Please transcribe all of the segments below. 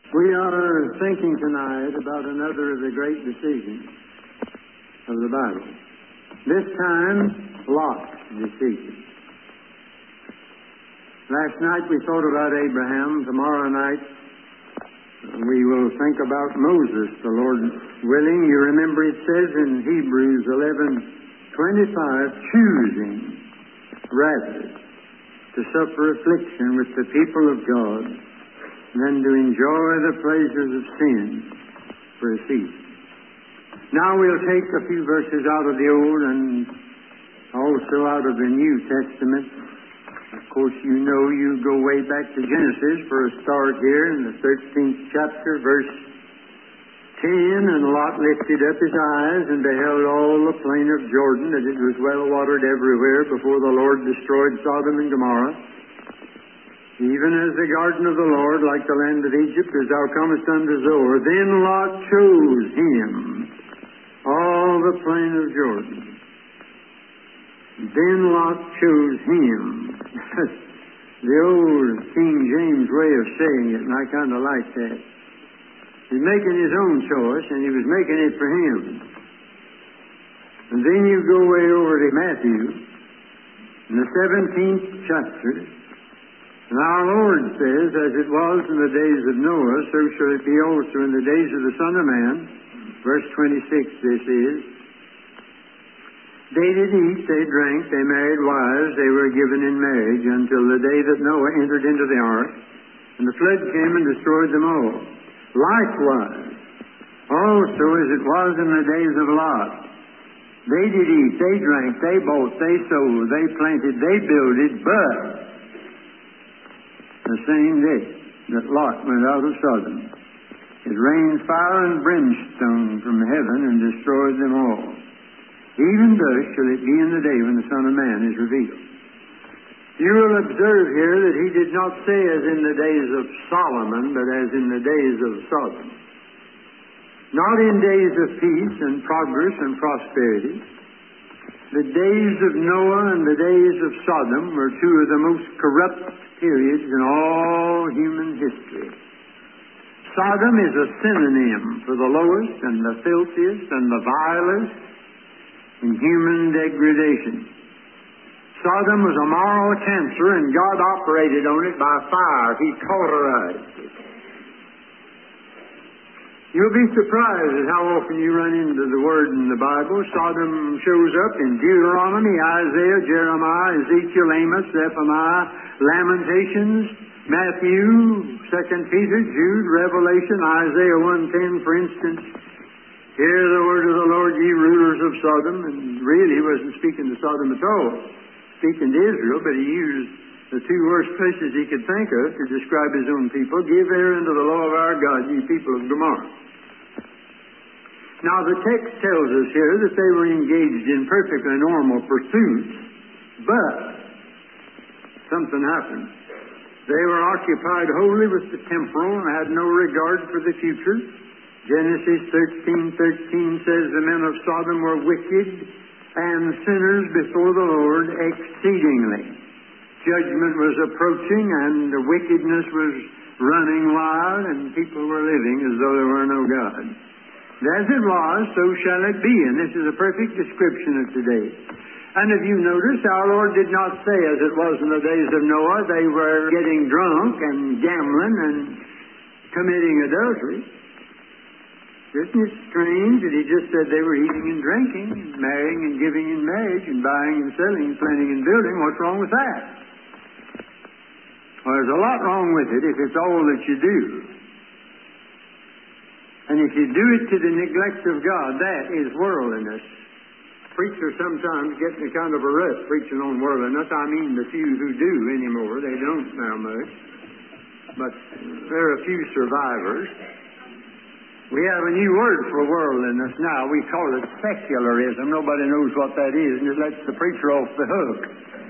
We are thinking tonight about another of the great decisions of the Bible. This time, Lot's decision. Last night we thought about Abraham. Tomorrow night we will think about Moses, the Lord willing. You remember it says in Hebrews 11:25, choosing rather to suffer affliction with the people of God than to enjoy the pleasures of sin for a season. Now we'll take a few verses out of the Old and also out of the New Testament. Of course, you know you go way back to Genesis for a start here in the 13th chapter, verse 10. And Lot lifted up his eyes and beheld all the plain of Jordan, that it was well watered everywhere before the Lord destroyed Sodom and Gomorrah. Even as the garden of the Lord, like the land of Egypt, as thou comest unto Zoar. Then Lot chose him all the plain of Jordan. Then Lot chose him. The old King James way of saying it, and I kind of like that. He's making his own choice, and he was making it for him. And then you go way over to Matthew, in the 17th chapter. And our Lord says, as it was in the days of Noah, so shall it be also in the days of the Son of Man. Verse 26 this is. They did eat, they drank, they married wives, they were given in marriage until the day that Noah entered into the ark, and the flood came and destroyed them all. Likewise, also as it was in the days of Lot, they did eat, they drank, they bought, they sold, they planted, they builded, but the same day that Lot went out of Sodom, it rained fire and brimstone from heaven and destroyed them all. Even thus shall it be in the day when the Son of Man is revealed. You will observe here that he did not say as in the days of Solomon, but as in the days of Sodom. Not in days of peace and progress and prosperity. The days of Noah and the days of Sodom were two of the most corrupt periods in all human history. Sodom is a synonym for the lowest and the filthiest and the vilest in human degradation. Sodom was a moral cancer, and God operated on it by fire. He cauterized it. You'll be surprised at how often you run into the word in the Bible. Sodom shows up in Deuteronomy, Isaiah, Jeremiah, Ezekiel, Amos, Zephaniah, Lamentations, Matthew, 2 Peter, Jude, Revelation, Isaiah 1:10, for instance. Hear the word of the Lord, ye rulers of Sodom. And really, he wasn't speaking to Sodom at all. Speaking to Israel, but he used the two worst places he could think of to describe his own people. Give ear unto the law of our God, ye people of Gomorrah. Now, the text tells us here that they were engaged in perfectly normal pursuits, but something happened. They were occupied wholly with the temporal and had no regard for the future. Genesis 13:13 says the men of Sodom were wicked and sinners before the Lord exceedingly. Judgment was approaching, and the wickedness was running wild, and people were living as though there were no God. As it was, so shall it be. And this is a perfect description of today. And if you notice, our Lord did not say, as it was in the days of Noah, they were getting drunk and gambling and committing adultery. Isn't it strange that he just said they were eating and drinking, and marrying and giving in marriage, and buying and selling, and planting and building? What's wrong with that? Well, there's a lot wrong with it if it's all that you do. And if you do it to the neglect of God, that is worldliness. Preachers sometimes get in a kind of a rut preaching on worldliness. I mean the few who do anymore. They don't now much. But there are a few survivors. We have a new word for worldliness now. We call it secularism. Nobody knows what that is, and it lets the preacher off the hook.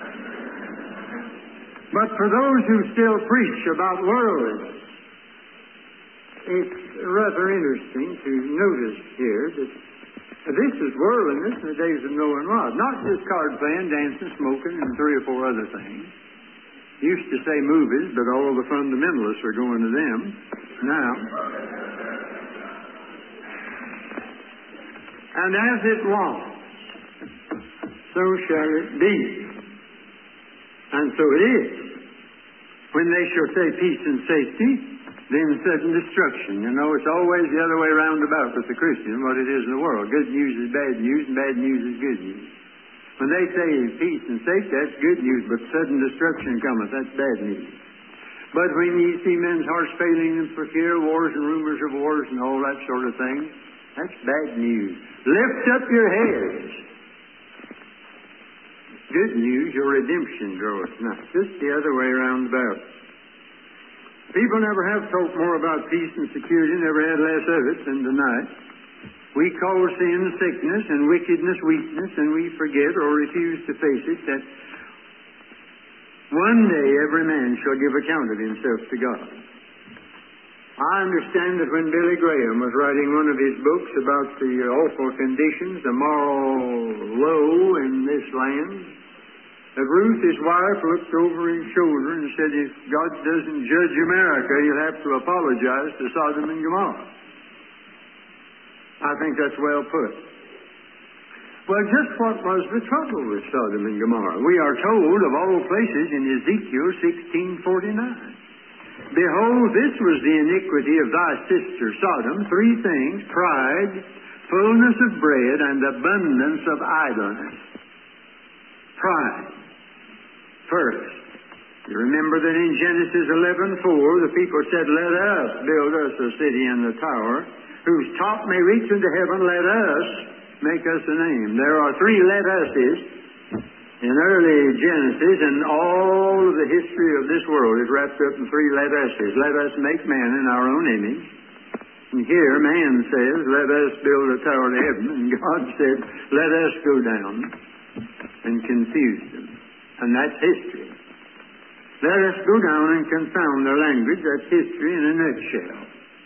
But for those who still preach about worldliness, it's rather interesting to notice here that this is worldliness in the days of Noah and Lot. Not just card playing, dancing, smoking, and 3 or 4 other things. Used to say movies, but all the fundamentalists are going to them. Now, and as it was, so shall it be. And so it is. When they shall say peace and safety, then sudden destruction. You know, it's always the other way round about with the Christian, what it is in the world. Good news is bad news, and bad news is good news. When they say peace and safety, that's good news, but sudden destruction cometh, that's bad news. But when ye see men's hearts failing them for fear, wars and rumors of wars and all that sort of thing, that's bad news. Lift up your heads. Good news, your redemption draweth nigh. Just the other way round about. People never have talked more about peace and security, never had less of it than tonight. We call sin sickness and wickedness weakness, and we forget or refuse to face it that one day every man shall give account of himself to God. I understand that when Billy Graham was writing one of his books about the awful conditions, the moral low in this land, that Ruth, his wife, looked over his shoulder and said, if God doesn't judge America, he'll have to apologize to Sodom and Gomorrah. I think that's well put. Well, just what was the trouble with Sodom and Gomorrah? We are told, of all places, in Ezekiel 16:49, behold, this was the iniquity of thy sister Sodom, three things: pride, fullness of bread, and abundance of idleness. Pride. First, you remember that in Genesis 11:4, the people said, let us build us a city in the tower, whose top may reach into heaven, let us make us a name. There are three let us's in early Genesis, and all of the history of this world is wrapped up in three let us's. Let us make man in our own image. And here man says, let us build a tower to heaven, and God said, let us go down and confuse them. And that's history. Let us go down and confound their language. That's history in a nutshell.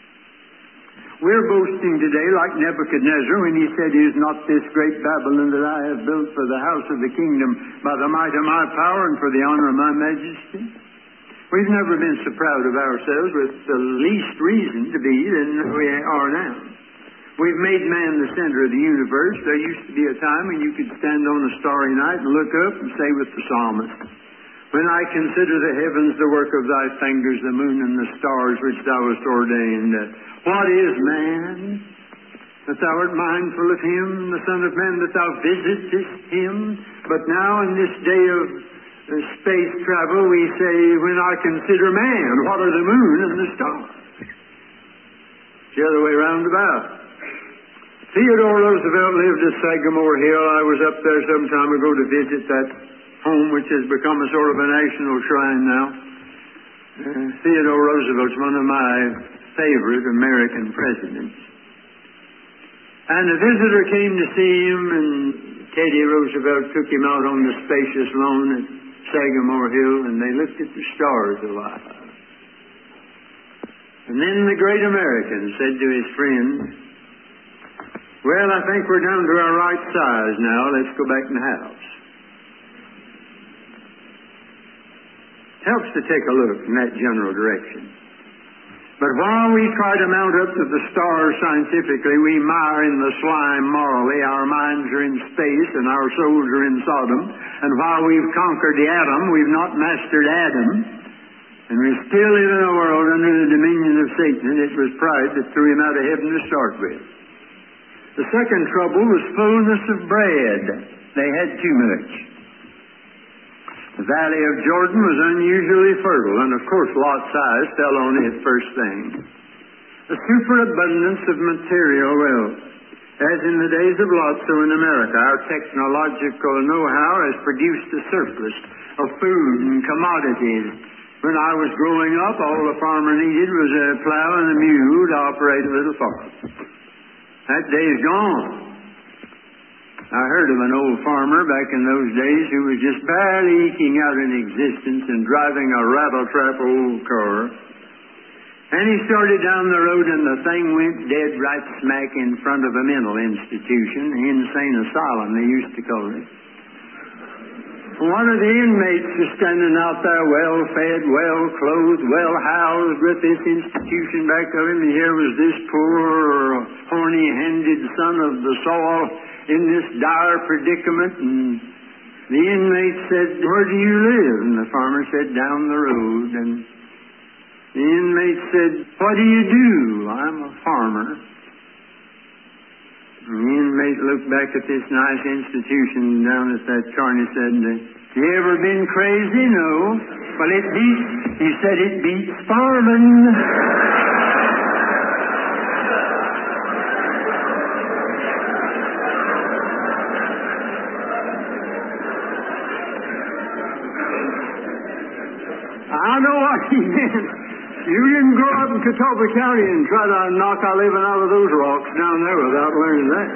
We're boasting today like Nebuchadnezzar when he said, is not this great Babylon that I have built for the house of the kingdom by the might of my power and for the honor of my majesty? We've never been so proud of ourselves with the least reason to be than we are now. We've made man the center of the universe. There used to be a time when you could stand on a starry night and look up and say with the psalmist, when I consider the heavens, the work of thy fingers, the moon and the stars which thou hast ordained, what is man, that thou art mindful of him, the Son of Man, that thou visitest him? But now in this day of space travel, we say, when I consider man, what are the moon and the stars? It's the other way round about. Theodore Roosevelt lived at Sagamore Hill. I was up there some time ago to visit that home, which has become a sort of a national shrine now. Theodore Roosevelt's one of my favorite American presidents. And a visitor came to see him, and Teddy Roosevelt took him out on the spacious lawn at Sagamore Hill, and they looked at the stars a while. And then the great American said to his friend, well, I think we're down to our right size now. Let's go back in the house. Helps to take a look in that general direction. But while we try to mount up to the stars scientifically, we mire in the slime morally. Our minds are in space and our souls are in Sodom. And while we've conquered the atom, we've not mastered Adam. And we still live in a world under the dominion of Satan. And it was pride that threw him out of heaven to start with. The second trouble was fullness of bread. They had too much. The valley of Jordan was unusually fertile, and of course Lot's eyes fell on it first thing. The superabundance of material wealth. As in the days of Lot, so in America, our technological know-how has produced a surplus of food and commodities. When I was growing up, all the farmer needed was a plow and a mule to operate a little farm. That day's gone. I heard of an old farmer back in those days who was just barely eking out an existence and driving a rattle-trap old car. And he started down the road and the thing went dead right smack in front of a mental institution, insane asylum they used to call it. One of the inmates was standing out there, well-fed, well-clothed, well-housed, with this institution back of him, and here was this poor, horny-handed son of the soil in this dire predicament, and the inmate said, "Where do you live?" And the farmer said, "Down the road." And the inmate said, "What do you do?" "I'm a farmer." And the inmate looked back at this nice institution down at that car and he said, "You ever been crazy?" "No." "Well, it beats," he said, "it beats farming." I know what he meant. You didn't grow up in Catawba County and try to knock our living out of those rocks down there without learning that.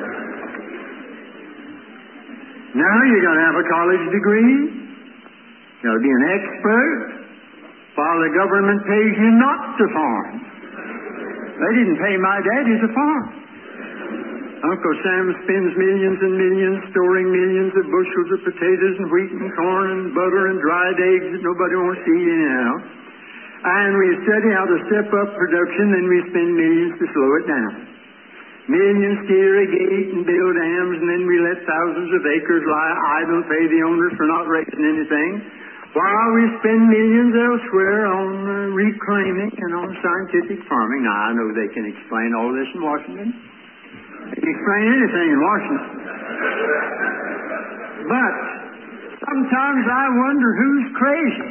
Now you got to have a college degree. You got to be an expert, while the government pays you not to farm. They didn't pay my daddy to farm. Uncle Sam spends millions and millions storing millions of bushels of potatoes and wheat and corn and butter and dried eggs that nobody wants to eat anyhow. And we study how to step up production, then we spend millions to slow it down. Millions to irrigate and build dams, and then we let thousands of acres lie idle, pay the owners for not raising anything, while we spend millions elsewhere on reclaiming and on scientific farming. Now, I know they can explain all this in Washington. They can explain anything in Washington. But sometimes I wonder who's crazy.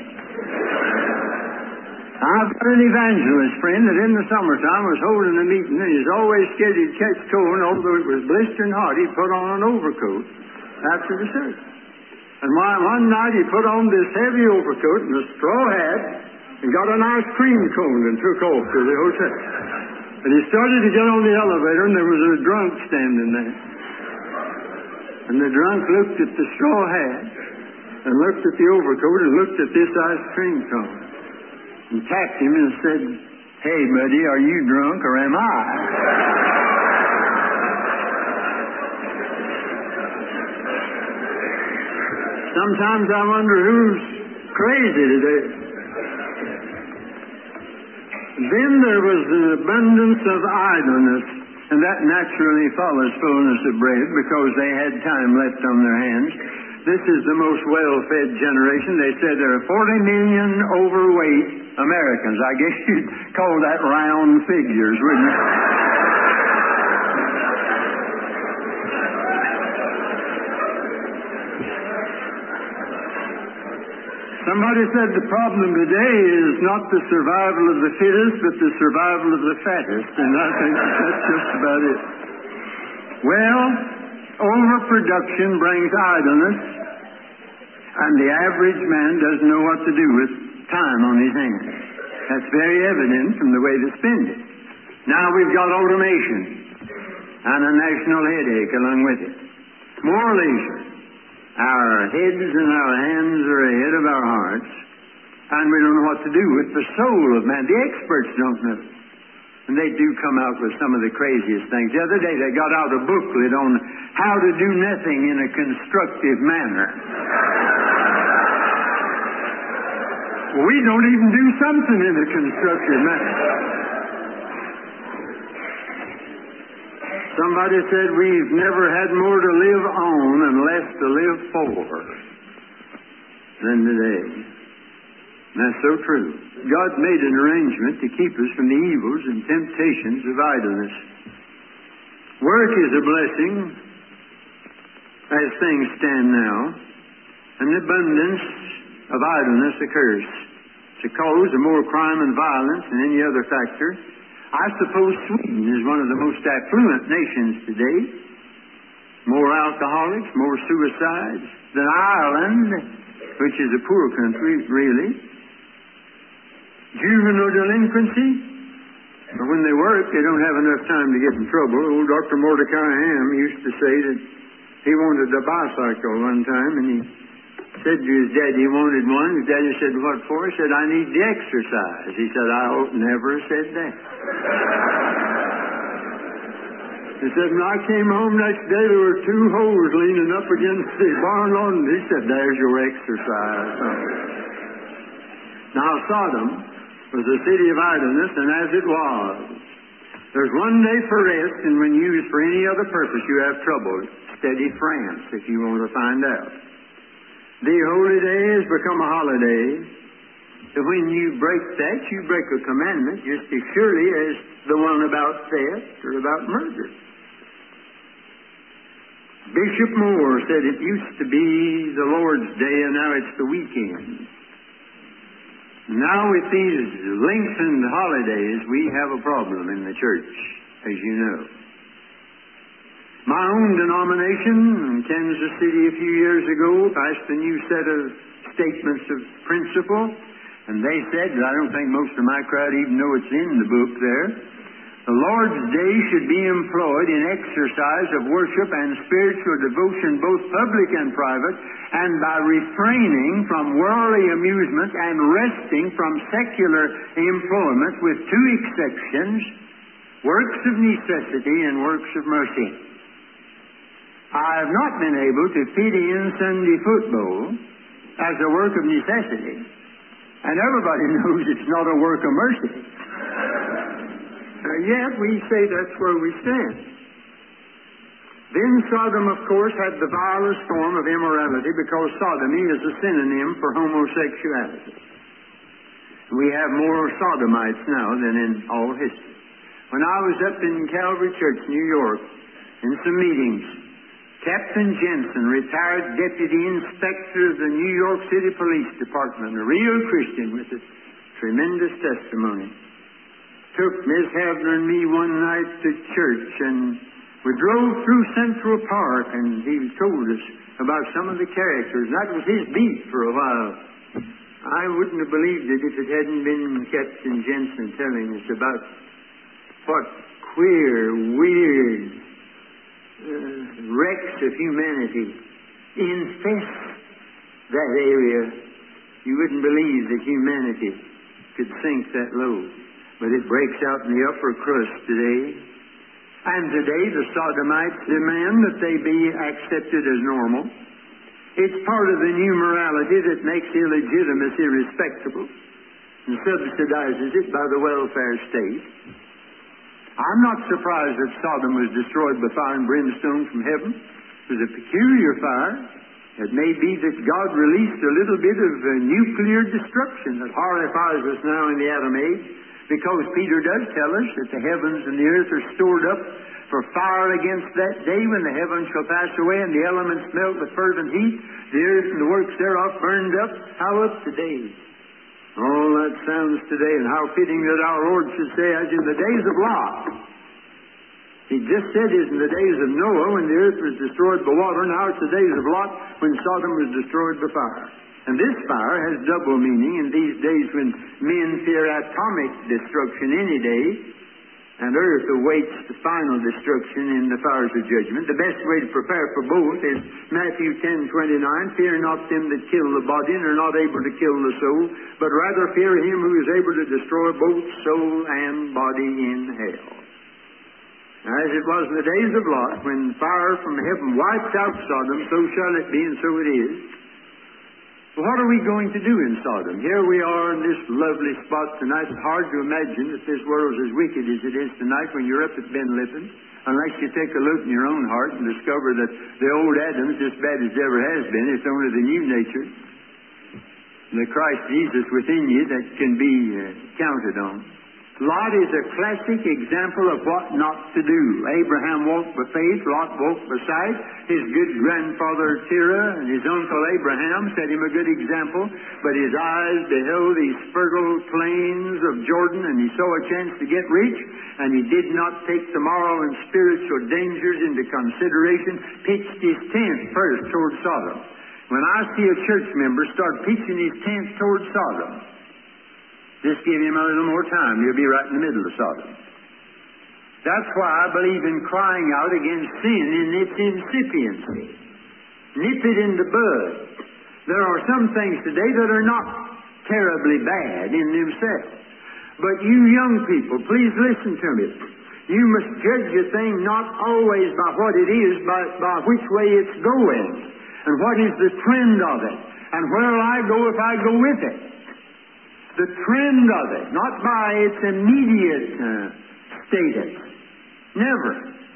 I've got an evangelist friend that in the summertime was holding a meeting, and he's always scared he'd catch cold, and although it was blistering hot, he'd put on an overcoat after the service. And one night he put on this heavy overcoat and a straw hat and got an ice cream cone and took off to the hotel. And he started to get on the elevator, and there was a drunk standing there. And the drunk looked at the straw hat and looked at the overcoat and looked at this ice cream cone. And tapped him and said, "Hey, buddy, are you drunk or am I?" Sometimes I wonder who's crazy today. Then there was an abundance of idleness, and that naturally follows fullness of bread because they had time left on their hands. This is the most well-fed generation. They said there are 40 million overweight Americans. I guess you'd call that round figures, wouldn't you? Somebody said the problem today is not the survival of the fittest, but the survival of the fattest, and I think that's just about it. Well, overproduction brings idleness, and the average man doesn't know what to do with time on his hands. That's very evident from the way they spend it. Now we've got automation and a national headache along with it. More leisure. Our heads and our hands are ahead of our hearts, and we don't know what to do with the soul of man. The experts don't know. And they do come out with some of the craziest things. The other day they got out a booklet on how to do nothing in a constructive manner. We don't even do something in a constructive manner. Somebody said we've never had more to live on and less to live for than today. And that's so true. God made an arrangement to keep us from the evils and temptations of idleness. Work is a blessing as things stand now, and abundance of idleness a curse. It's a cause of more crime and violence than any other factor. I suppose Sweden is one of the most affluent nations today. More alcoholics, more suicides than Ireland, which is a poor country, really. Juvenile delinquency. But when they work, they don't have enough time to get in trouble. Old Dr. Mordecai Ham used to say that he wanted a bicycle one time, and he said to his daddy he wanted one. His daddy said, "What for?" He said, "I need the exercise." He said, "I ought never have said that." He said, when I came home next day, there were two hoes leaning up against the barn lawn. And he said, there's your exercise. Now, Sodom was a city of idleness, and as it was, there's one day for rest, and when used for any other purpose, you have trouble. Steady France, if you want to find out. The holy day has become a holiday. So when you break that, you break a commandment just as surely as the one about theft or about murder. Bishop Moore said it used to be the Lord's Day, and now it's the weekend. Now with these lengthened holidays, we have a problem in the church, as you know. My own denomination in Kansas City a few years ago passed a new set of statements of principle, and they said, I don't think most of my crowd even know it's in the book there, the Lord's Day should be employed in exercise of worship and spiritual devotion, both public and private, and by refraining from worldly amusement and resting from secular employment, with two exceptions, works of necessity and works of mercy. I have not been able to fit in Sunday football as a work of necessity, and everybody knows it's not a work of mercy. Yet we say that's where we stand. Then Sodom, of course, had the vilest form of immorality, because sodomy is a synonym for homosexuality. We have more sodomites now than in all history. When I was up in Calvary Church, New York, in some meetings, Captain Jensen, retired Deputy Inspector of the New York City Police Department, a real Christian with a tremendous testimony, took Miss Havner and me one night to church, and we drove through Central Park, and he told us about some of the characters. That was his beat for a while. I wouldn't have believed it if it hadn't been Captain Jensen telling us about what queer, weird wrecks of humanity infest that area. You wouldn't believe that humanity could sink that low. But it breaks out in the upper crust today. And today the sodomites demand that they be accepted as normal. It's part of the new morality that makes illegitimacy respectable and subsidizes it by the welfare state. I'm not surprised that Sodom was destroyed by fire and brimstone from heaven. It was a peculiar fire. It may be that God released a little bit of nuclear destruction that horrifies us now in the atom age, because Peter does tell us that the heavens and the earth are stored up for fire against that day when the heavens shall pass away and the elements melt with fervent heat, the earth and the works thereof burned up. How up to date? Oh, that sounds today, and how fitting that our Lord should say, as in the days of Lot. He just said it in the days of Noah when the earth was destroyed by water. Now it's the days of Lot when Sodom was destroyed by fire. And this fire has double meaning in these days when men fear atomic destruction any day, and earth awaits the final destruction in the fires of judgment. The best way to prepare for both is Matthew 10:29, fear not them that kill the body and are not able to kill the soul, but rather fear him who is able to destroy both soul and body in hell. As it was in the days of Lot, when fire from heaven wiped out Sodom, so shall it be, and so it is. What are we going to do in Sodom? Here we are in this lovely spot tonight. It's hard to imagine that this world is as wicked as it is tonight when you're up at Ben Lippen, unless you take a look in your own heart and discover that the old Adam's as bad as ever has been. It's only the new nature, the Christ Jesus within you, that can be counted on. Lot is a classic example of what not to do. Abraham walked by faith, Lot walked by sight. His good grandfather Terah and his uncle Abraham set him a good example, but his eyes beheld these fertile plains of Jordan, and he saw a chance to get rich, and he did not take the moral and spiritual dangers into consideration, pitched his tent first toward Sodom. When I see a church member start pitching his tent toward Sodom, just give him a little more time. He'll be right in the middle of Sodom. That's why I believe in crying out against sin in its incipiency. Nip it in the bud. There are some things today that are not terribly bad in themselves. But you young people, please listen to me. You must judge a thing not always by what it is, but by which way it's going, and what is the trend of it, and where'll I go if I go with it. The trend of it, not by its immediate status. Never.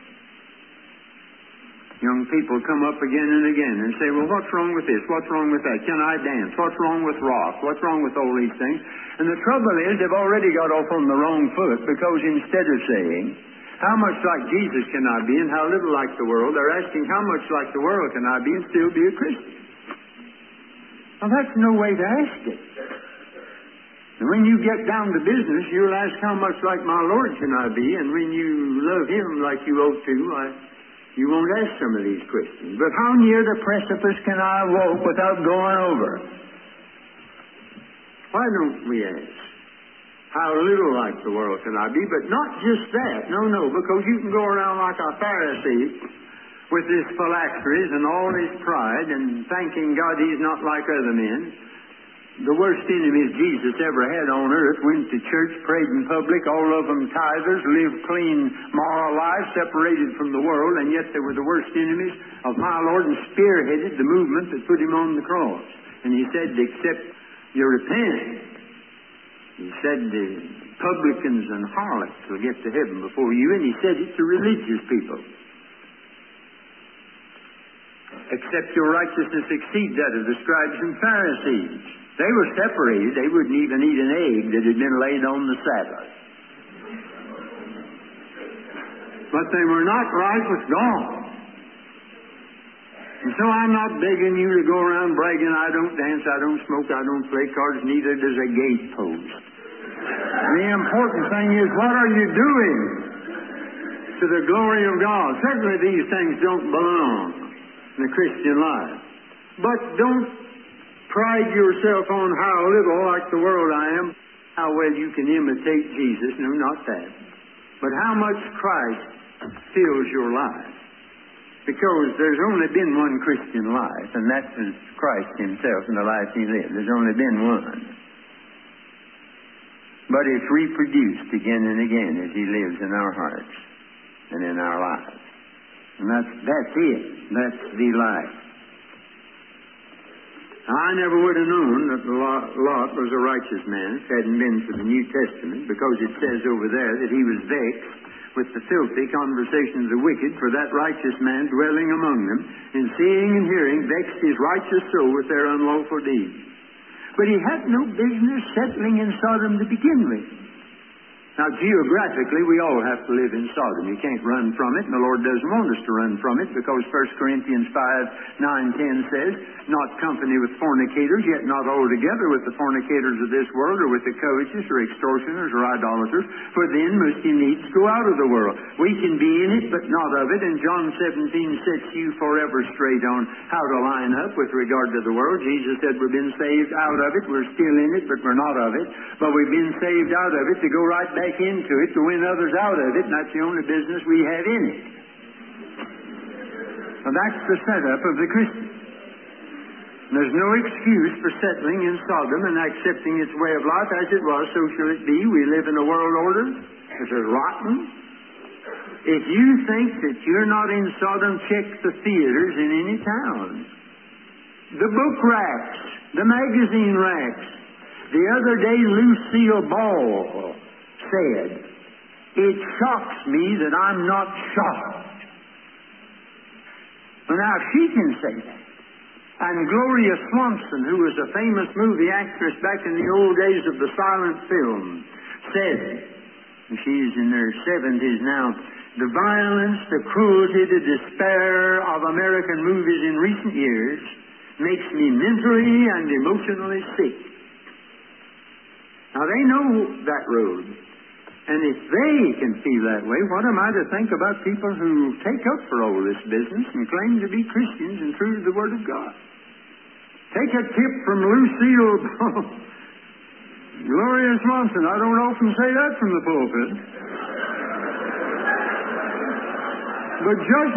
Young people come up again and again and say, well, what's wrong with this? What's wrong with that? Can I dance? What's wrong with rock? What's wrong with all these things? And the trouble is, they've already got off on the wrong foot, because instead of saying, how much like Jesus can I be and how little like the world, they're asking, how much like the world can I be and still be a Christian? Well, that's no way to ask it. And when you get down to business, you'll ask, how much like my Lord can I be? And when you love Him like you ought to, you won't ask some of these questions. But how near the precipice can I walk without going over? Why don't we ask, how little like the world can I be? But not just that. No, because you can go around like a Pharisee with his phylacteries and all his pride and thanking God he's not like other men. The worst enemies Jesus ever had on earth went to church, prayed in public, all of them tithers, lived clean, moral lives, separated from the world, and yet they were the worst enemies of my Lord and spearheaded the movement that put Him on the cross. And He said, except you repent, He said, the publicans and harlots will get to heaven before you, and He said it to religious people. Except your righteousness exceed that of the scribes and Pharisees. They were separated. They wouldn't even eat an egg that had been laid on the Sabbath. But they were not right with God. And so I'm not begging you to go around bragging, I don't dance, I don't smoke, I don't play cards, neither does a gatepost. The important thing is, what are you doing to the glory of God? Certainly these things don't belong in the Christian life. But don't pride yourself on how little like the world I am, how well you can imitate Jesus. No, not that. But how much Christ fills your life. Because there's only been one Christian life, and that's Christ Himself and the life He lived. There's only been one. But it's reproduced again and again as He lives in our hearts and in our lives. And that's it. That's the life. Now, I never would have known that Lot was a righteous man if it hadn't been for the New Testament, because it says over there that he was vexed with the filthy conversations of the wicked, for that righteous man dwelling among them, and seeing and hearing, vexed his righteous soul with their unlawful deeds. But he had no business settling in Sodom to begin with. Now, geographically, we all have to live in Sodom. You can't run from it, and the Lord doesn't want us to run from it, because 1 Corinthians 5:9-10 says, not company with fornicators, yet not altogether with the fornicators of this world, or with the covetous, or extortioners, or idolaters, for then must you needs go out of the world. We can be in it, but not of it, and John 17 sets you forever straight on how to line up with regard to the world. Jesus said we've been saved out of it, we're still in it, but we're not of it, but we've been saved out of it to go right back into it, to win others out of it, and that's the only business we have in it. Now that's the setup of the Christian. There's no excuse for settling in Sodom and accepting its way of life as it was, so shall it be. We live in a world order that is rotten. If you think that you're not in Sodom, check the theaters in any town. The book racks, the magazine racks. The other day, Lucille Ball said, it shocks me that I'm not shocked. Well, now, if she can say that, and Gloria Swanson, who was a famous movie actress back in the old days of the silent film, said, and she's in her 70s now, the violence, the cruelty, the despair of American movies in recent years makes me mentally and emotionally sick. Now, they know that road. And if they can feel that way, what am I to think about people who take up for all this business and claim to be Christians and true to the Word of God? Take a tip from Lucille Ball. Gloria Swanson. I don't often say that from the pulpit. But just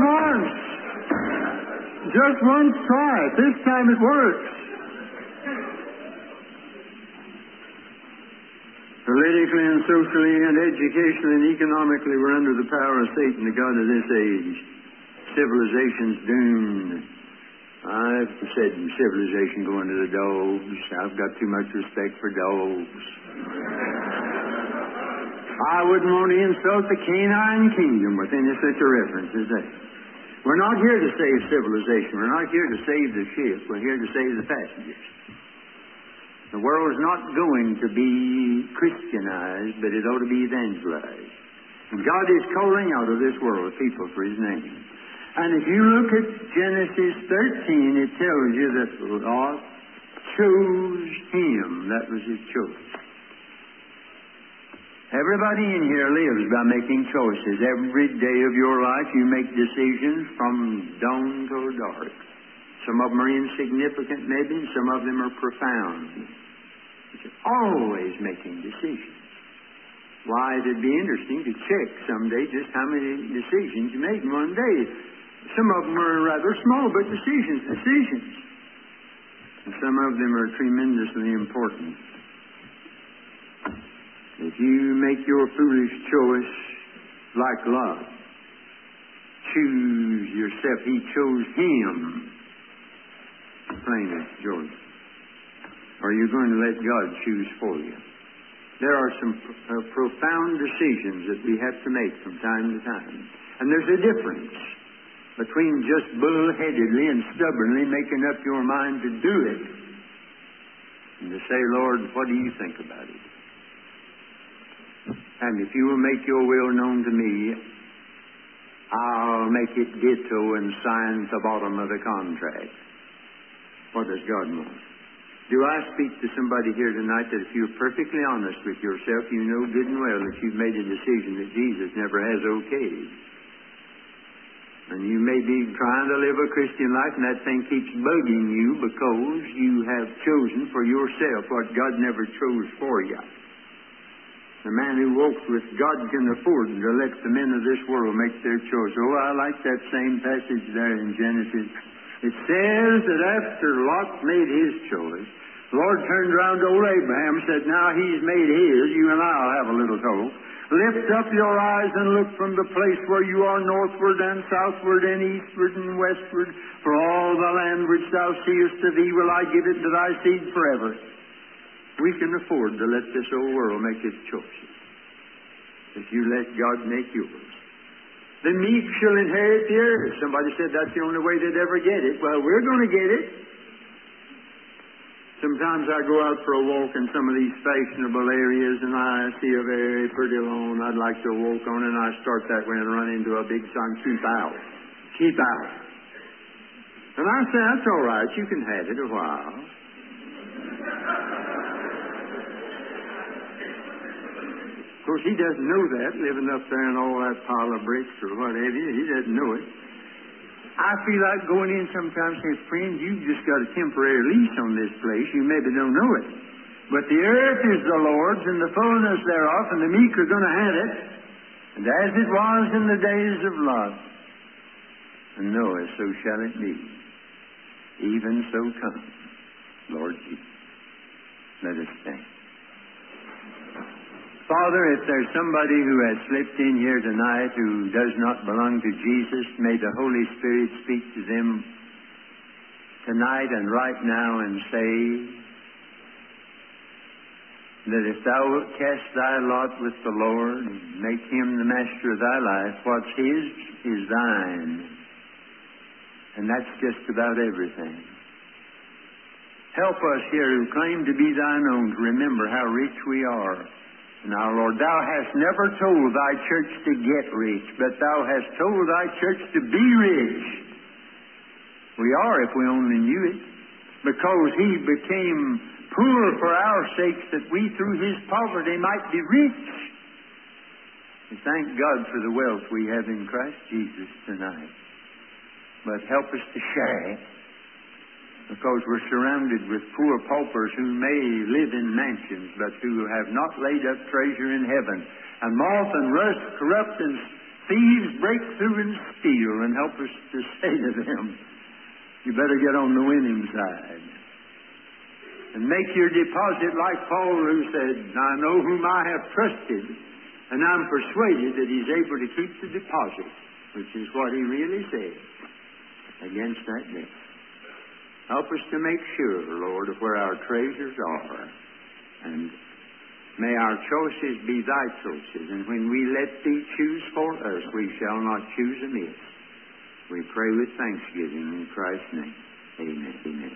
once try it. This time it works. Politically and socially and educationally and economically, we're under the power of Satan, the god of this age. Civilization's doomed. I've said civilization going to the dogs. I've got too much respect for dogs. I wouldn't want to insult the canine kingdom with any such a reference as that. We're not here to save civilization. We're not here to save the ship. We're here to save the passengers. The world's not going to be Christianized, but it ought to be evangelized. And God is calling out of this world people for His name. And if you look at Genesis 13, it tells you that God chose him. That was His choice. Everybody in here lives by making choices. Every day of your life you make decisions from dawn till dark. Some of them are insignificant maybe, and some of them are profound. But you're always making decisions. Why, it'd be interesting to check someday just how many decisions you made in one day. Some of them are rather small, but decisions. And some of them are tremendously important. If you make your foolish choice like Lot, choose yourself. He chose him. Plain as Jordan. Or are you going to let God choose for you? There are some profound decisions that we have to make from time to time. And there's a difference between just bullheadedly and stubbornly making up your mind to do it and to say, Lord, what do you think about it? And if you will make your will known to me, I'll make it ditto and sign at the bottom of the contract. What does God want? Do I speak to somebody here tonight that if you're perfectly honest with yourself, you know good and well that you've made a decision that Jesus never has okayed? And you may be trying to live a Christian life and that thing keeps bugging you because you have chosen for yourself what God never chose for you. The man who walks with God can afford to let the men of this world make their choice. Oh, I like that same passage there in Genesis. It says that after Lot made his choice, the Lord turned around to old Abraham and said, now he's made his, you and I'll have a little talk. Lift up your eyes and look from the place where you are northward and southward and eastward and westward. For all the land which thou seest of thee will I give it to thy seed forever. We can afford to let this old world make its choices. If you let God make yours. The meek shall inherit the earth. Somebody said that's the only way they'd ever get it. Well, we're going to get it. Sometimes I go out for a walk in some of these fashionable areas and I see a very pretty lawn I'd like to walk on, and I start that way and run into a big sign, keep out. Keep out. And I say, that's all right. You can have it a while. Of course, he doesn't know that, living up there in all that pile of bricks or what have you. He doesn't know it. I feel like going in sometimes and saying, friend, you've just got a temporary lease on this place. You maybe don't know it. But the earth is the Lord's and the fullness thereof, and the meek are going to have it. And as it was in the days of Lot and Noah, so shall it be. Even so come, Lord Jesus. Let us stand. Father, if there's somebody who has slipped in here tonight who does not belong to Jesus, may the Holy Spirit speak to them tonight and right now and say that if thou wilt cast thy lot with the Lord and make him the master of thy life, what's his is thine. And that's just about everything. Help us here who claim to be thine own to remember how rich we are. Now, Lord, thou hast never told thy church to get rich, but thou hast told thy church to be rich. We are if we only knew it, because he became poor for our sakes that we through his poverty might be rich. We thank God for the wealth we have in Christ Jesus tonight. But help us to share it, because we're surrounded with poor paupers who may live in mansions, but who have not laid up treasure in heaven. And moth and rust corrupt, and thieves break through and steal. And help us to say to them, you better get on the winning side. And make your deposit like Paul, who said, I know whom I have trusted, and I'm persuaded that he's able to keep the deposit, which is what he really said, against that debt. Help us to make sure, Lord, of where our treasures are. And may our choices be thy choices. And when we let thee choose for us, we shall not choose amiss. We pray with thanksgiving in Christ's name. Amen. Amen.